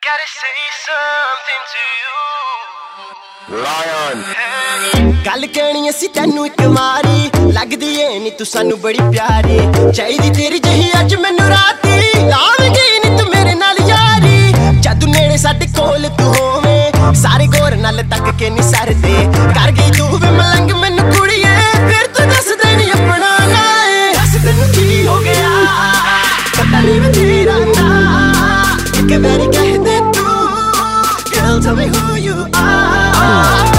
gotta say something to you. Lion. गल कहनी असी तेनू एक मारी लगदी ए नी तू सानू बड़ी प्यारी चाहिदी तेरी जही अज मैनू राती लावगी नी तू मेरे नाल यारी जादू नेड़े साडे कोल तू होवे सारे गोर नाल तक के नी सरदे कर गई तू वे मलंग मैनू कुड़िए फिर तू दस देनी अपना नाए दस तैनू की हो गया पता नहीं मैं तेरा ना एक बारी कह दे तू Girl tell me who you are